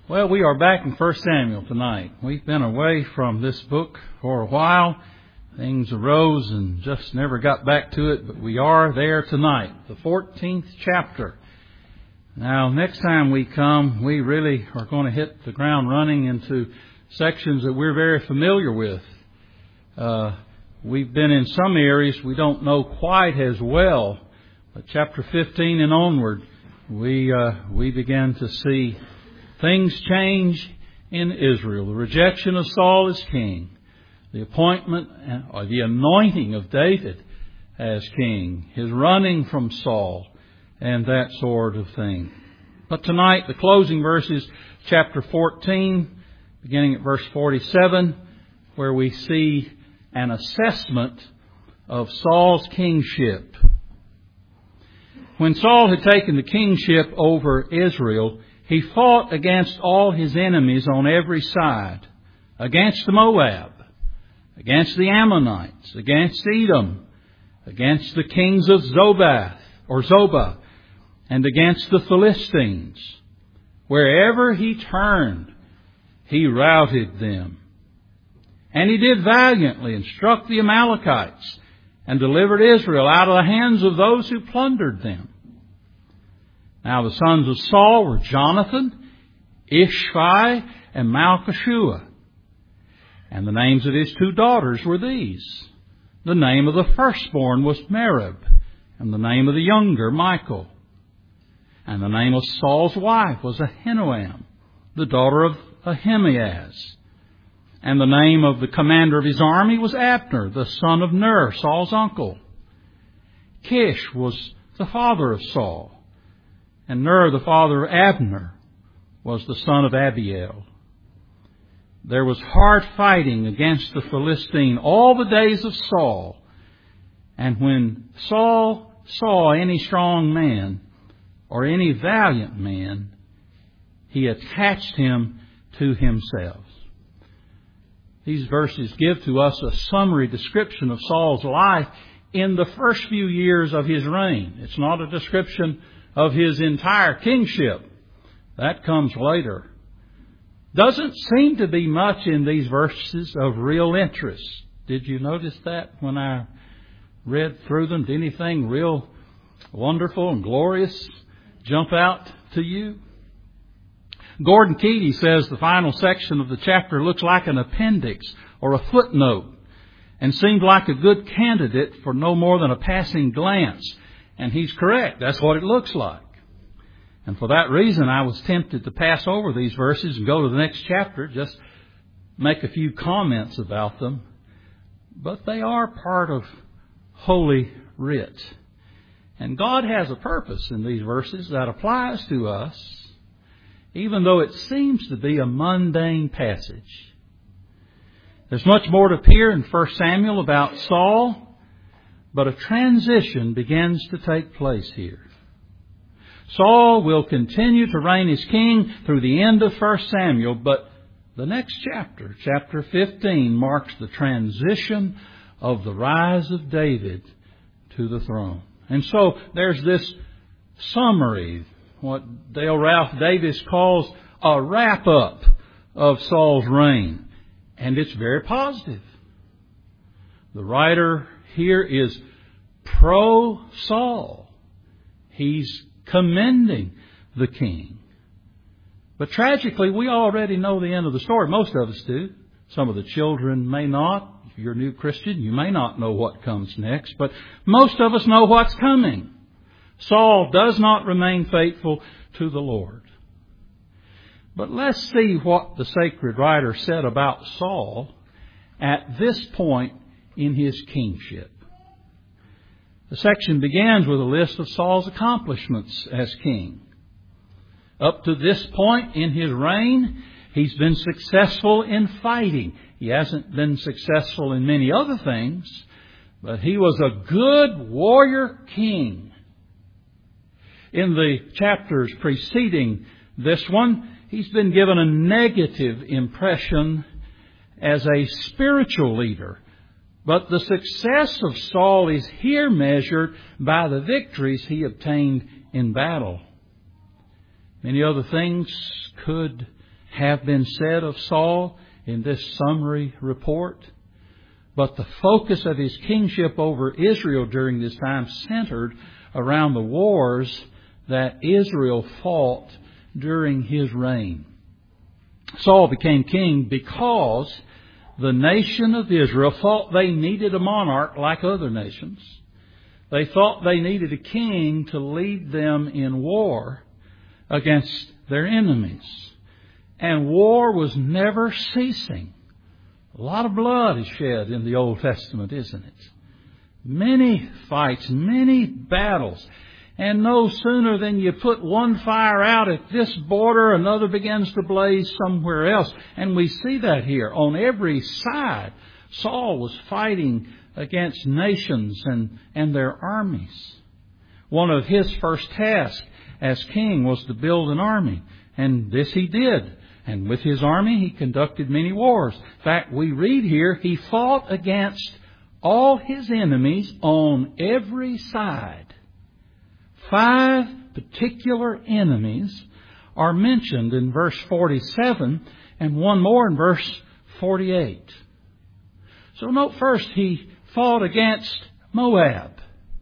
Well, we are back in 1 Samuel tonight. We've been away from this book for a while. Things arose and just never got back to it, but we are there tonight, the 14th chapter. Now, next time we come, we really are going to hit the ground running into sections that we're very familiar with. We've been in some areas we don't know quite as well, but chapter 15 and onward, we began to see things change in Israel. The rejection of Saul as king, the appointment or the anointing of David as king, his running from Saul, and that sort of thing. But tonight, the closing verses, chapter 14, beginning at verse 47, where we see an assessment of Saul's kingship. When Saul had taken the kingship over Israel, he fought against all his enemies on every side, against Moab, against the Ammonites, against Edom, against the kings of Zobah, and against the Philistines. Wherever he turned, he routed them. And he did valiantly and struck the Amalekites and delivered Israel out of the hands of those who plundered them. Now the sons of Saul were Jonathan, Ishvi, and Malchishua. And the names of his two daughters were these. The name of the firstborn was Merab, and the name of the younger Michal. And the name of Saul's wife was Ahinoam, the daughter of Ahimaaz. And the name of the commander of his army was Abner, the son of Ner, Saul's uncle. Kish was the father of Saul. And Ner, the father of Abner, was the son of Abiel. There was hard fighting against the Philistine all the days of Saul. And when Saul saw any strong man or any valiant man, he attached him to himself. These verses give to us a summary description of Saul's life in the first few years of his reign. It's not a description of his entire kingship. That comes later. Doesn't seem to be much in these verses of real interest. Did you notice that when I read through them? Did anything real wonderful and glorious jump out to you? Gordon Keady says the final section of the chapter looks like an appendix or a footnote and seemed like a good candidate for no more than a passing glance. And he's correct. That's what it looks like. And for that reason, I was tempted to pass over these verses and go to the next chapter, just make a few comments about them. But they are part of Holy Writ. And God has a purpose in these verses that applies to us, even though it seems to be a mundane passage. There's much more to appear in 1 Samuel about Saul, but a transition begins to take place here. Saul will continue to reign as king through the end of 1 Samuel, but the next chapter, chapter 15, marks the transition of the rise of David to the throne. And so there's this summary, what Dale Ralph Davis calls a wrap-up of Saul's reign. And it's very positive. The writer here is pro-Saul. He's commending the king. But tragically, we already know the end of the story. Most of us do. Some of the children may not. If you're a new Christian, you may not know what comes next. But most of us know what's coming. Saul does not remain faithful to the Lord. But let's see what the sacred writer said about Saul at this point in his kingship. The section begins with a list of Saul's accomplishments as king. Up to this point in his reign, he's been successful in fighting. He hasn't been successful in many other things, but he was a good warrior king. In the chapters preceding this one, he's been given a negative impression as a spiritual leader. But the success of Saul is here measured by the victories he obtained in battle. Many other things could have been said of Saul in this summary report. But the focus of his kingship over Israel during this time centered around the wars that Israel fought during his reign. Saul became king because the nation of Israel thought they needed a monarch like other nations. They thought they needed a king to lead them in war against their enemies. And war was never ceasing. A lot of blood is shed in the Old Testament, isn't it? Many fights, many battles. And no sooner than you put one fire out at this border, another begins to blaze somewhere else. And we see that here. On every side, Saul was fighting against nations and their armies. One of his first tasks as king was to build an army. And this he did. And with his army, he conducted many wars. In fact, we read here, he fought against all his enemies on every side. 5 particular enemies are mentioned in verse 47 and one more in verse 48. So note first, he fought against Moab.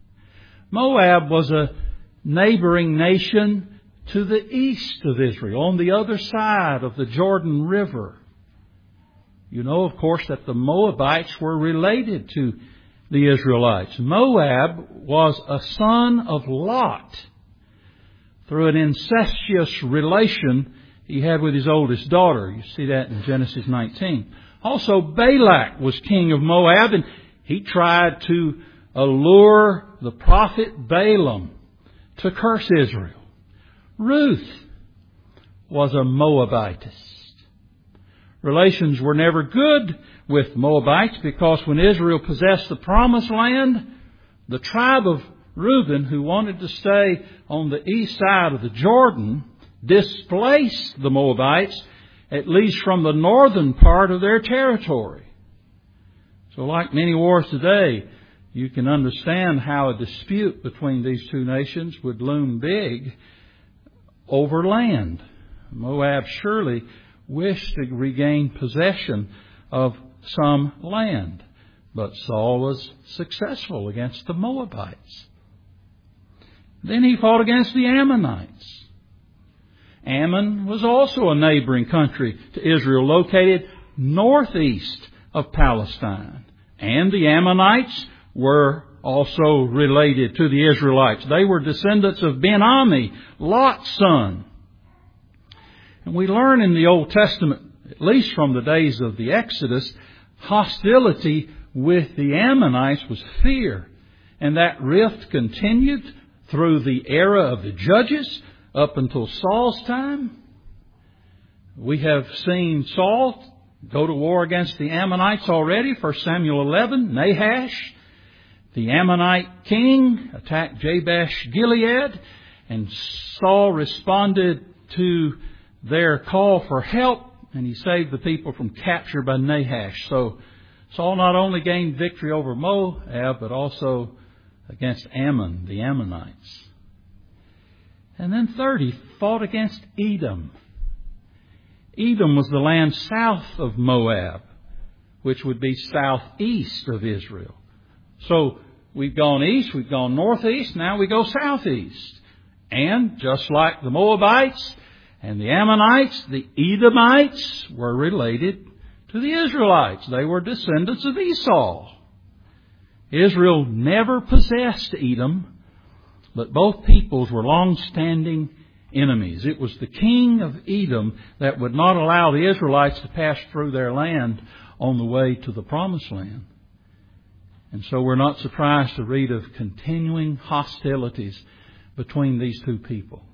Moab was a neighboring nation to the east of Israel, on the other side of the Jordan River. You know, of course, that the Moabites were related to the Israelites. Moab was a son of Lot through an incestuous relation he had with his oldest daughter. You see that in Genesis 19. Also, Balak was king of Moab, and he tried to allure the prophet Balaam to curse Israel. Ruth was a Moabitess. Relations were never good with Moabites because when Israel possessed the promised land, the tribe of Reuben, who wanted to stay on the east side of the Jordan, displaced the Moabites, at least from the northern part of their territory. So like many wars today, you can understand how a dispute between these two nations would loom big over land. Moab surely wished to regain possession of some land, but Saul was successful against the Moabites. Then he fought against the Ammonites. Ammon was also a neighboring country to Israel, located northeast of Palestine. And the Ammonites were also related to the Israelites. They were descendants of Ben-Ami, Lot's son. And we learn in the Old Testament, at least from the days of the Exodus, hostility with the Ammonites was fear. And that rift continued through the era of the Judges up until Saul's time. We have seen Saul go to war against the Ammonites already, 1 Samuel 11, Nahash. The Ammonite king attacked Jabesh Gilead, and Saul responded to their call for help, and he saved the people from capture by Nahash. So Saul not only gained victory over Moab, but also against Ammon, the Ammonites. And then third, he fought against Edom. Edom was the land south of Moab, which would be southeast of Israel. So we've gone east, we've gone northeast, now we go southeast. And just like the Moabites and the Ammonites, the Edomites were related to the Israelites. They were descendants of Esau. Israel never possessed Edom, but both peoples were long-standing enemies. It was the king of Edom that would not allow the Israelites to pass through their land on the way to the Promised Land. And so we're not surprised to read of continuing hostilities between these two people.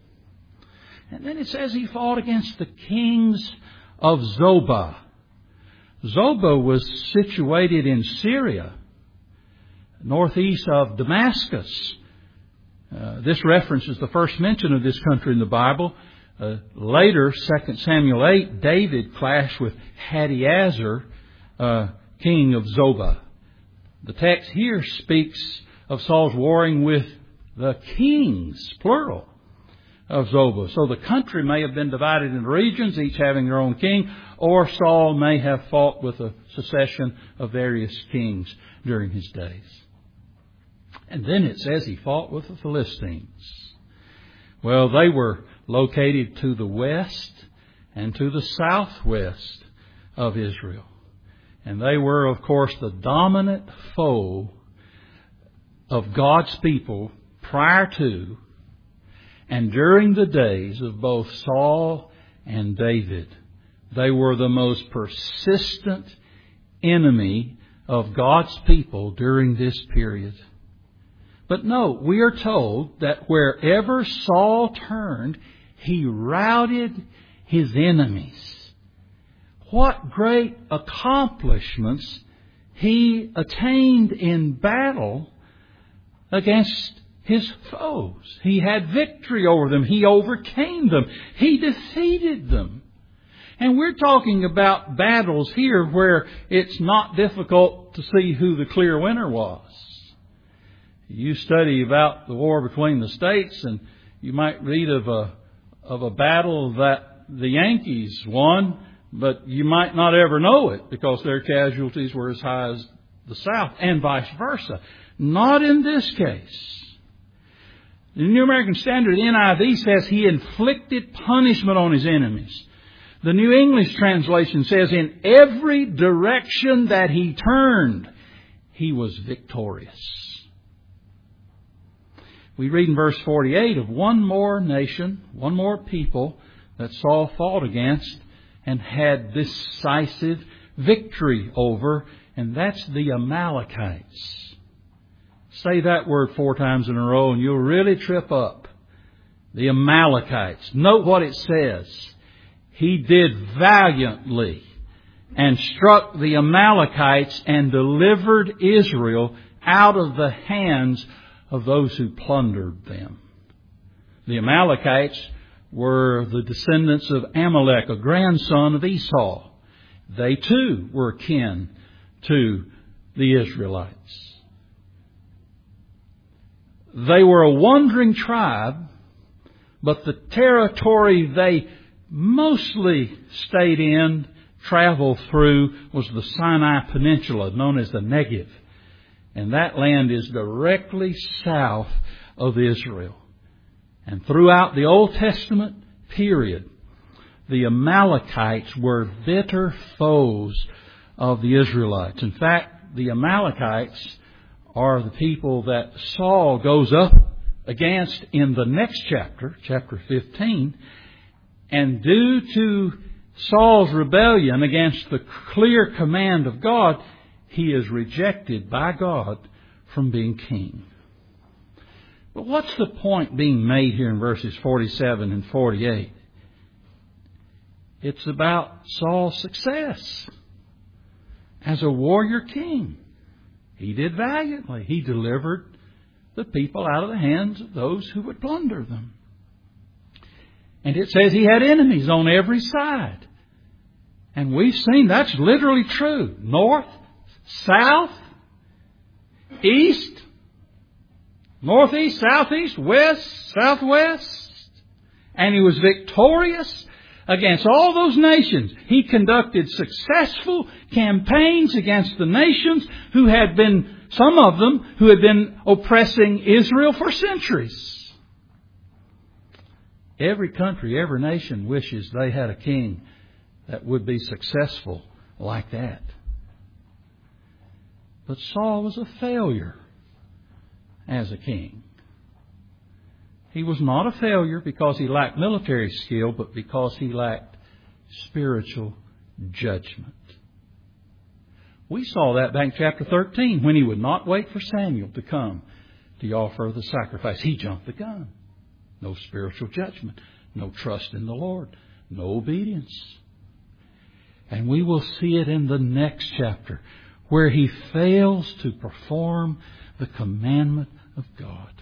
And then it says he fought against the kings of Zobah. Zobah was situated in Syria, northeast of Damascus. This reference is the first mention of this country in the Bible. Later, 2 Samuel 8, David clashed with Hadaezer, king of Zobah. The text here speaks of Saul's warring with the kings, plural, of Zobah. So the country may have been divided into regions, each having their own king, or Saul may have fought with a succession of various kings during his days. And then it says he fought with the Philistines. Well, they were located to the west and to the southwest of Israel. And they were, of course, the dominant foe of God's people prior to and during the days of both Saul and David. They were the most persistent enemy of God's people during this period. But no, we are told that wherever Saul turned, he routed his enemies. What great accomplishments he attained in battle against his foes. He had victory over them. He overcame them. He defeated them. And we're talking about battles here where it's not difficult to see who the clear winner was. You study about the war between the states and you might read of a battle that the Yankees won, but you might not ever know it because their casualties were as high as the South, and vice versa. Not in this case. The New American Standard, the NIV, says he inflicted punishment on his enemies. The New English translation says in every direction that he turned, he was victorious. We read in verse 48 of one more nation, one more people that Saul fought against and had decisive victory over, and that's the Amalekites. Say that word 4 times in a row and you'll really trip up. The Amalekites. Note what it says. He did valiantly and struck the Amalekites and delivered Israel out of the hands of those who plundered them. The Amalekites were the descendants of Amalek, a grandson of Esau. They too were kin to the Israelites. They were a wandering tribe, but the territory they mostly stayed in, traveled through, was the Sinai Peninsula, known as the Negev. And that land is directly south of Israel. And throughout the Old Testament period, the Amalekites were bitter foes of the Israelites. In fact, the Amalekites are the people that Saul goes up against in the next chapter, chapter 15. And due to Saul's rebellion against the clear command of God, he is rejected by God from being king. But what's the point being made here in verses 47 and 48? It's about Saul's success as a warrior king. He did valiantly. He delivered the people out of the hands of those who would plunder them. And it says he had enemies on every side. And we've seen that's literally true. North, south, east, northeast, southeast, west, southwest. And he was victorious against all those nations. He conducted successful campaigns against the nations who had been, some of them, who had been oppressing Israel for centuries. Every country, every nation wishes they had a king that would be successful like that. But Saul was a failure as a king. He was not a failure because he lacked military skill, but because he lacked spiritual judgment. We saw that back in chapter 13 when he would not wait for Samuel to come to offer the sacrifice. He jumped the gun. No spiritual judgment. No trust in the Lord. No obedience. And we will see it in the next chapter where he fails to perform the commandment of God.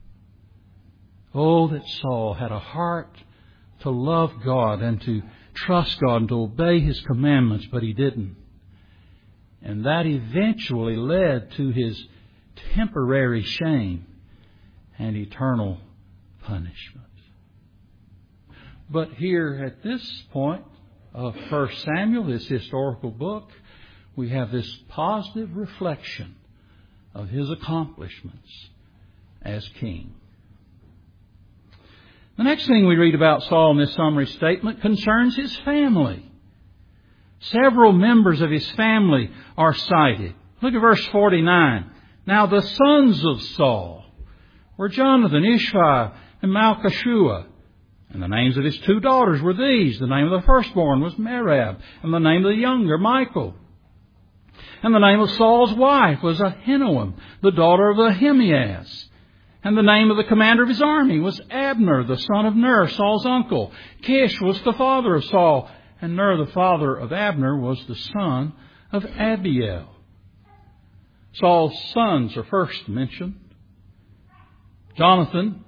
Oh, that Saul had a heart to love God and to trust God and to obey His commandments, but he didn't. And that eventually led to his temporary shame and eternal punishment. But here at this point of 1 Samuel, this historical book, we have this positive reflection of his accomplishments as king. The next thing we read about Saul in this summary statement concerns his family. Several members of his family are cited. Look at verse 49. Now the sons of Saul were Jonathan, Ishvi, and Malchishua. And the names of his two daughters were these. The name of the firstborn was Merab, and the name of the younger, Michal. And the name of Saul's wife was Ahinoam, the daughter of Ahimaaz. And the name of the commander of his army was Abner, the son of Ner, Saul's uncle. Kish was the father of Saul, and Ner, the father of Abner, was the son of Abiel. Saul's sons are first mentioned. Jonathan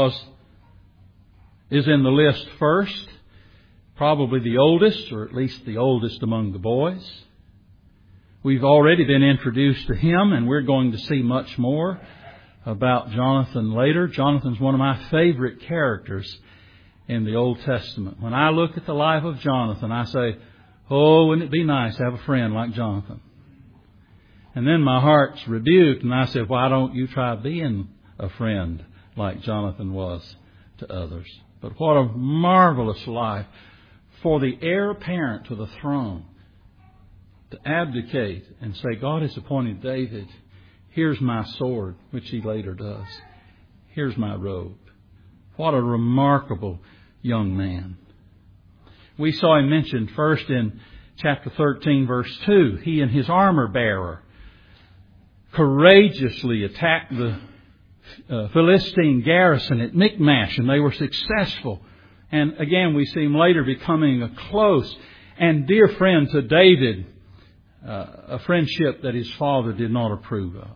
is in the list first, probably the oldest, or at least the oldest among the boys. We've already been introduced to him, and we're going to see much more about Jonathan later. Jonathan's one of my favorite characters in the Old Testament. When I look at the life of Jonathan, I say, oh, wouldn't it be nice to have a friend like Jonathan? And then my heart's rebuked, and I say, why don't you try being a friend like Jonathan was to others? But what a marvelous life for the heir apparent to the throne to abdicate and say, God has appointed David. Here's my sword, which he later does. Here's my robe. What a remarkable young man. We saw him mentioned first in chapter 13, verse 2. He and his armor bearer courageously attacked the Philistine garrison at Michmash, and they were successful. And again, we see him later becoming a close and dear friend to David, a friendship that his father did not approve of.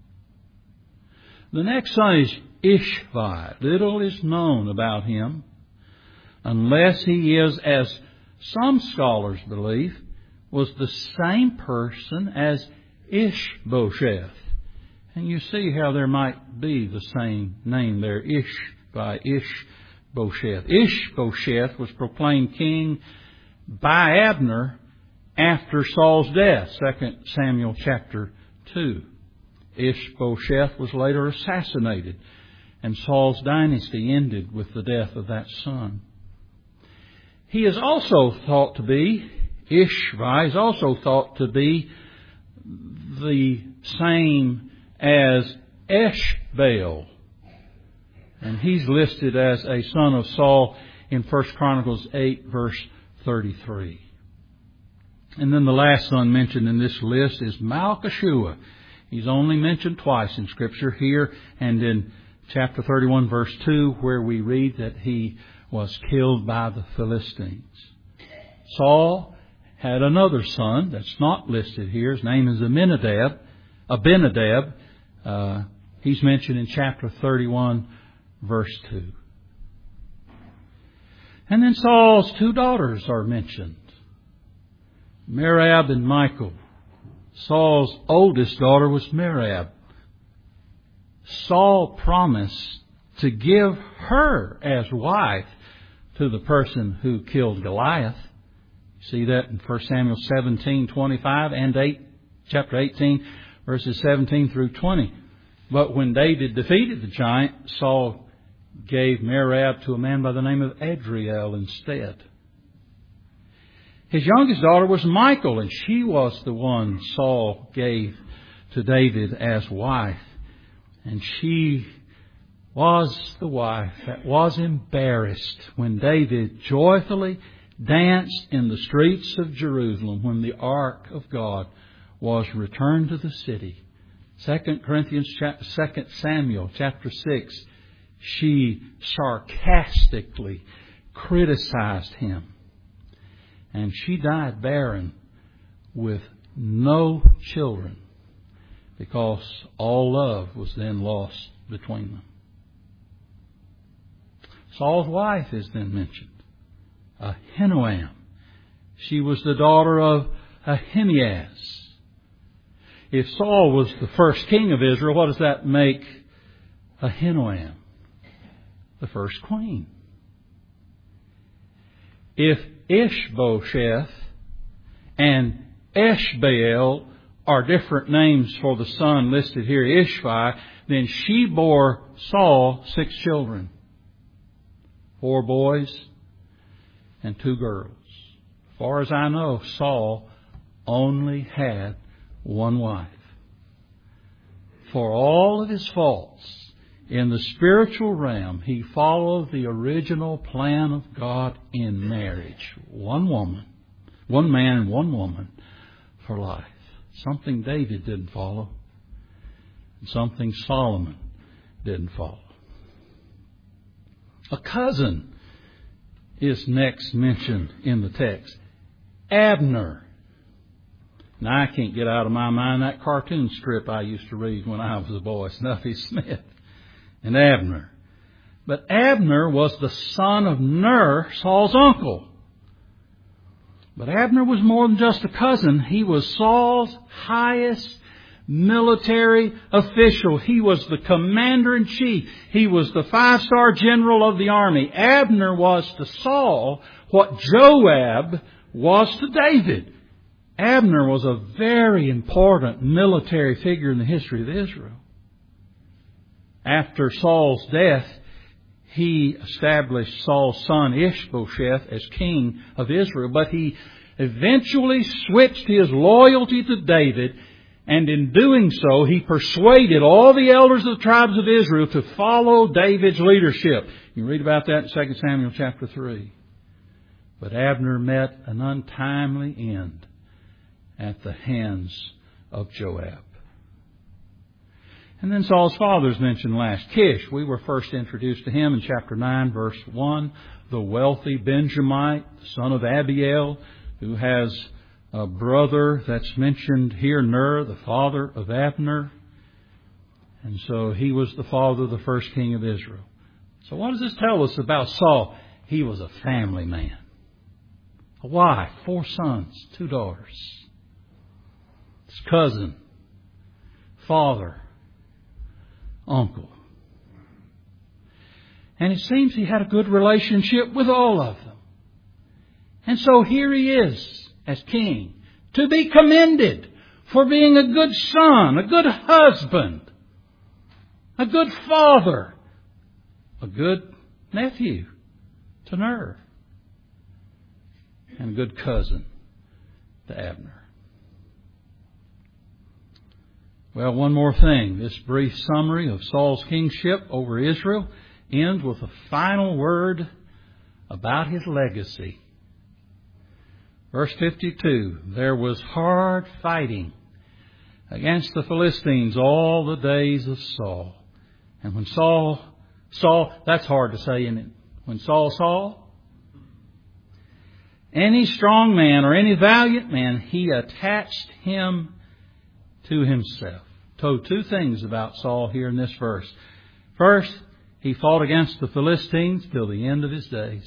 The next son is Ishvi. Little is known about him, unless he is, as some scholars believe, was the same person as Ishbosheth. And you see how there might be the same name there, Ishvi, Ishbosheth. Ishbosheth was proclaimed king by Abner after Saul's death, 2 Samuel chapter 2. Ishbosheth was later assassinated, and Saul's dynasty ended with the death of that son. He is also thought to be, Ishvi is also thought to be the same as Eshbaal. And he's listed as a son of Saul in 1 Chronicles 8, verse 33. And then the last son mentioned in this list is Malchishua. He's only mentioned twice in Scripture, here and in chapter 31, verse 2, where we read that he was killed by the Philistines. Saul had another son that's not listed here. His name is Abinadab. He's mentioned in chapter 31, verse 2. And then Saul's two daughters are mentioned, Merab and Michal. Saul's oldest daughter was Merab. Saul promised to give her as wife to the person who killed Goliath. You see that in 1 Samuel 17:25 and chapter 18, verses 17 through 20. But when David defeated the giant, Saul gave Merab to a man by the name of Adriel instead. His youngest daughter was Michal, and she was the one Saul gave to David as wife. And she was the wife that was embarrassed when David joyfully danced in the streets of Jerusalem when the ark of God was returned to the city. 2 Samuel chapter 6, she sarcastically criticized him. And she died barren with no children because all love was then lost between them. Saul's wife is then mentioned, Ahinoam. She was the daughter of Ahimaaz. If Saul was the first king of Israel, what does that make Ahinoam? The first queen. if Ishbosheth and Eshbaal are different names for the son listed here, Ishvi, then she bore Saul 6 children, 4 boys and 2 girls. As far as I know, Saul only had 1 wife. For all of his faults in the spiritual realm, he followed the original plan of God in marriage. 1 woman, 1 man and 1 woman for life. Something David didn't follow. And something Solomon didn't follow. A cousin is next mentioned in the text. Abner. Now, I can't get out of my mind that cartoon strip I used to read when I was a boy, Snuffy Smith and Abner. But Abner was the son of Ner, Saul's uncle. But Abner was more than just a cousin. He was Saul's highest military official. He was the commander-in-chief. He was the 5-star general of the army. Abner was to Saul what Joab was to David. Abner was a very important military figure in the history of Israel. After Saul's death, he established Saul's son Ishbosheth as king of Israel, but he eventually switched his loyalty to David, and in doing so, he persuaded all the elders of the tribes of Israel to follow David's leadership. You read about that in 2 Samuel chapter 3. But Abner met an untimely end at the hands of Joab. And then Saul's father is mentioned last. Kish, we were first introduced to him in chapter 9, verse 1. The wealthy Benjamite, the son of Abiel, who has a brother that's mentioned here, Ner, the father of Abner. And so he was the father of the first king of Israel. So what does this tell us about Saul? He was a family man. A wife, 4 sons, 2 daughters. His cousin, father, uncle. And it seems he had a good relationship with all of them. And so here he is as king, to be commended for being a good son, a good husband, a good father, a good nephew to Ner, and a good cousin to Abner. Well, one more thing. This brief summary of Saul's kingship over Israel ends with a final word about his legacy. Verse 52, there was hard fighting against the Philistines all the days of Saul. And when Saul, that's hard to say, isn't it? When Saul saw any strong man or any valiant man, he attached him to himself. Told 2 things about Saul here in this verse. First, he fought against the Philistines till the end of his days.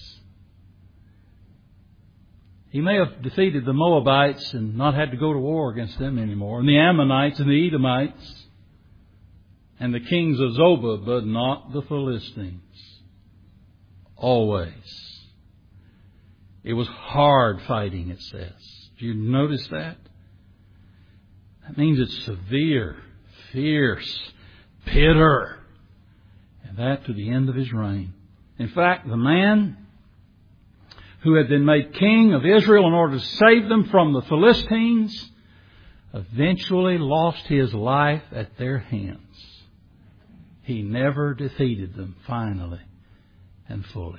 He may have defeated the Moabites and not had to go to war against them anymore, and the Ammonites and the Edomites and the kings of Zobah, but not the Philistines. Always. It was hard fighting, it says. Do you notice that? That means it's severe, fierce, bitter. And that to the end of his reign. In fact, the man who had been made king of Israel in order to save them from the Philistines eventually lost his life at their hands. He never defeated them finally and fully.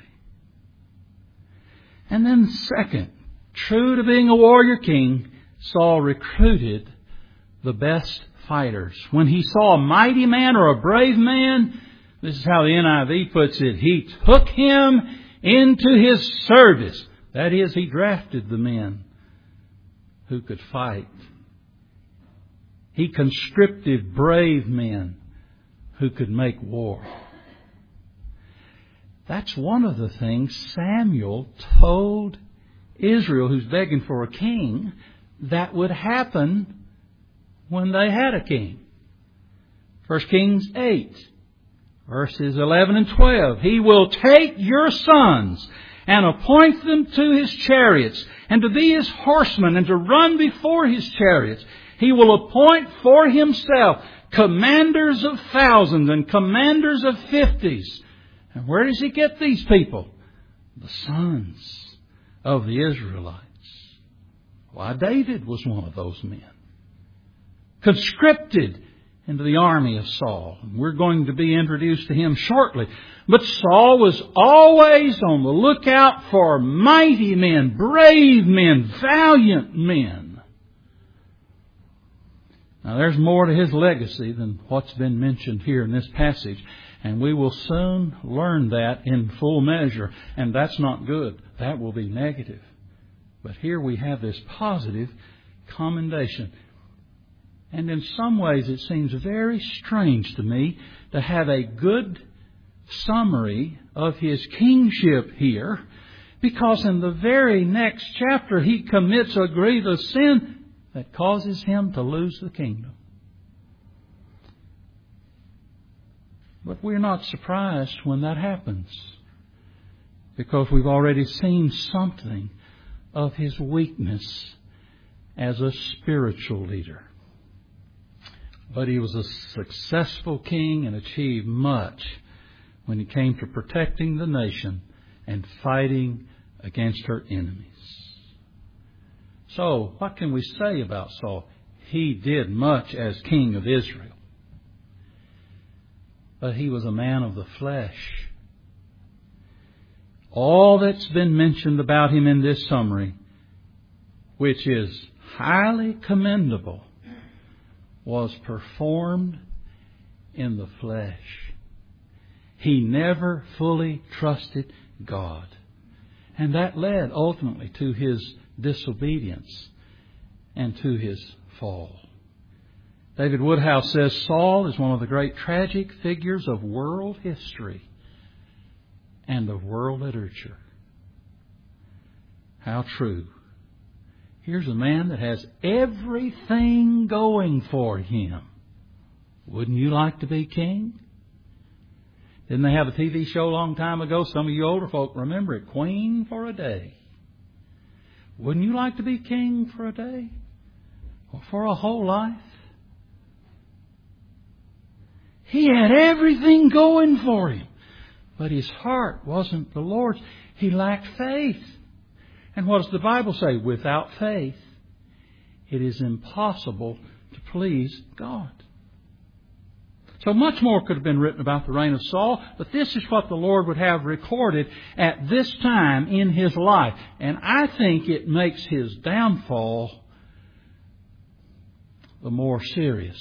And then second, true to being a warrior king, Saul recruited the best fighters. When he saw a mighty man or a brave man, this is how the NIV puts it, he took him into his service. That is, he drafted the men who could fight. He conscripted brave men who could make war. That's one of the things Samuel told Israel, who's begging for a king, that would happen when they had a king. 1 Kings 8, verses 11 and 12. He will take your sons and appoint them to His chariots, and to be His horsemen, and to run before His chariots. He will appoint for Himself commanders of thousands and commanders of 50s. And where does He get these people? The sons of the Israelites. Why, David was one of those men. Conscripted into the army of Saul. And we're going to be introduced to him shortly. But Saul was always on the lookout for mighty men, brave men, valiant men. Now there's more to his legacy than what's been mentioned here in this passage. And we will soon learn that in full measure. And that's not good. That will be negative. But here we have this positive commendation. And in some ways it seems very strange to me to have a good summary of his kingship here, because in the very next chapter he commits a grievous sin that causes him to lose the kingdom. But we're not surprised when that happens, because we've already seen something of his weakness as a spiritual leader. But he was a successful king and achieved much when he came to protecting the nation and fighting against her enemies. So, what can we say about Saul? He did much as king of Israel. But he was a man of the flesh. All that's been mentioned about him in this summary, which is highly commendable, was performed in the flesh. He never fully trusted God. And that led ultimately to his disobedience and to his fall. David Woodhouse says Saul is one of the great tragic figures of world history and of world literature. How true. Here's a man that has everything going for him. Wouldn't you like to be king? Didn't they have a TV show a long time ago? Some of you older folk remember it. Queen for a Day. Wouldn't you like to be king for a day? Or for a whole life? He had everything going for him. But his heart wasn't the Lord's. He lacked faith. And what does the Bible say? Without faith, it is impossible to please God. So much more could have been written about the reign of Saul, but this is what the Lord would have recorded at this time in his life. And I think it makes his downfall the more serious,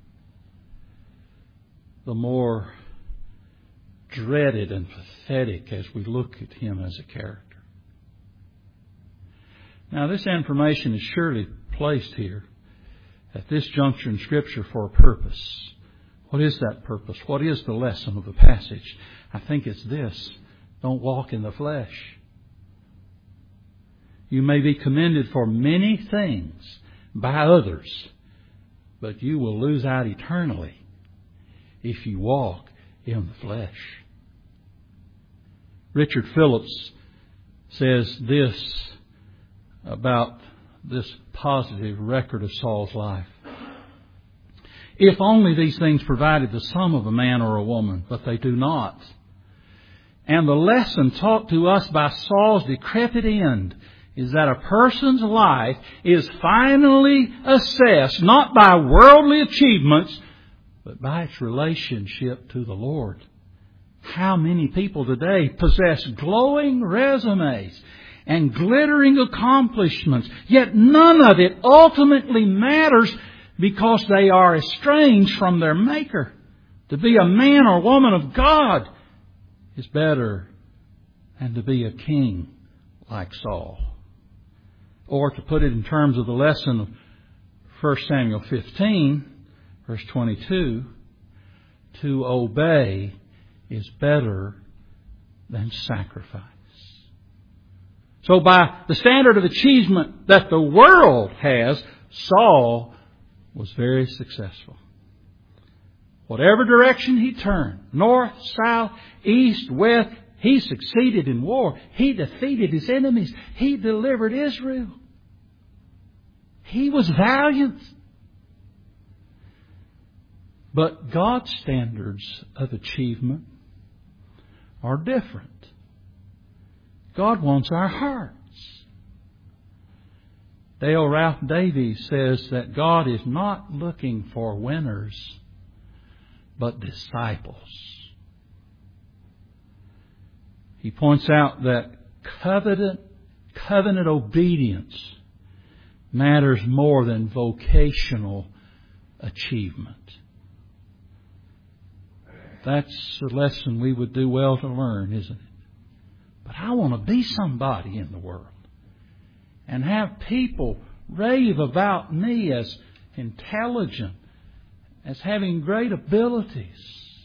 the more dreaded and pathetic as we look at him as a character. Now, this information is surely placed here at this juncture in Scripture for a purpose. What is that purpose? What is the lesson of the passage? I think it's this. Don't walk in the flesh. You may be commended for many things by others, but you will lose out eternally if you walk in the flesh. Richard Phillips says this about this positive record of Saul's life. If only these things provided the sum of a man or a woman, but they do not. And the lesson taught to us by Saul's decrepit end is that a person's life is finally assessed not by worldly achievements, but by its relationship to the Lord. How many people today possess glowing resumes and glittering accomplishments, yet none of it ultimately matters because they are estranged from their Maker. To be a man or woman of God is better than to be a king like Saul. Or to put it in terms of the lesson of 1 Samuel 15, verse 22, to obey is better than sacrifice. So by the standard of achievement that the world has, Saul was very successful. Whatever direction he turned, north, south, east, west, He succeeded in war. He defeated his enemies. He delivered Israel. He was valiant. But God's standards of achievement are different. God wants our hearts. Dale Ralph Davies says that God is not looking for winners, but disciples. He points out that covenant obedience matters more than vocational achievement. That's a lesson we would do well to learn, isn't it? But I want to be somebody in the world and have people rave about me as intelligent, as having great abilities.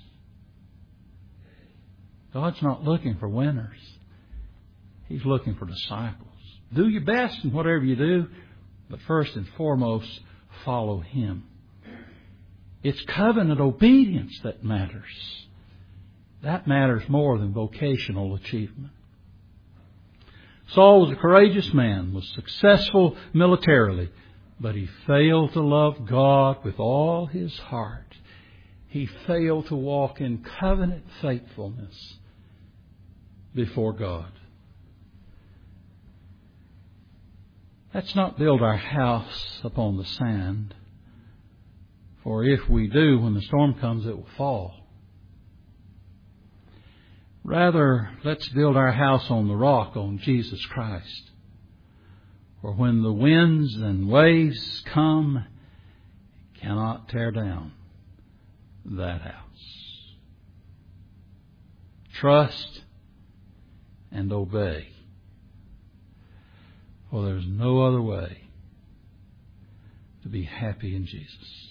God's not looking for winners. He's looking for disciples. Do your best in whatever you do, but first and foremost, follow Him. It's covenant obedience that matters. That matters more than vocational achievement. Saul was a courageous man, was successful militarily, but he failed to love God with all his heart. He failed to walk in covenant faithfulness before God. Let's not build our house upon the sand, for if we do, when the storm comes, it will fall. Rather, let's build our house on the rock, on Jesus Christ. For when the winds and waves come, you cannot tear down that house. Trust and obey. For there's no other way to be happy in Jesus.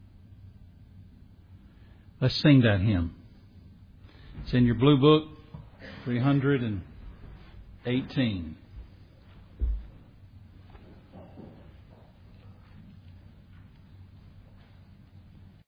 Let's sing that hymn. It's in your blue book, 318.